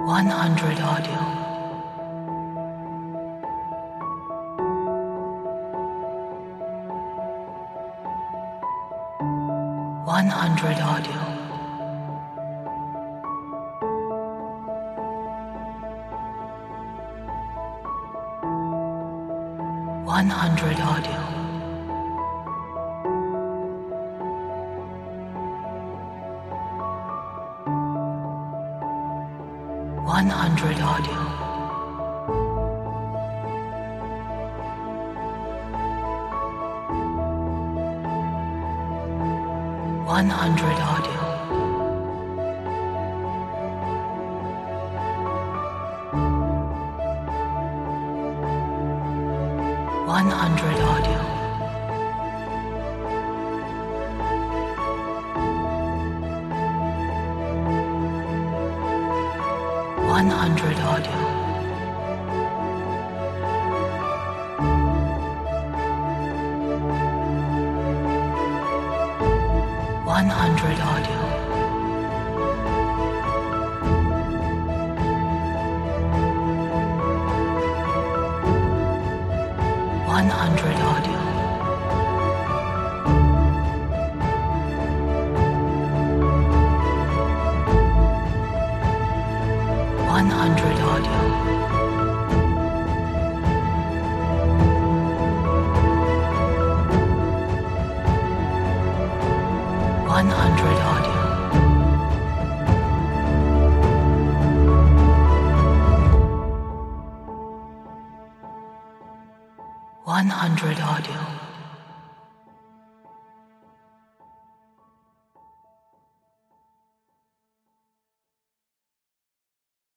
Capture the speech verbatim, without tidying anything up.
one hundred audio. one hundred audio. one hundred audio. one hundred audio. one hundred audio. one hundred audio. one hundred audio. one hundred audio. one hundred audio. one hundred audio. one hundred audio. one hundred audio.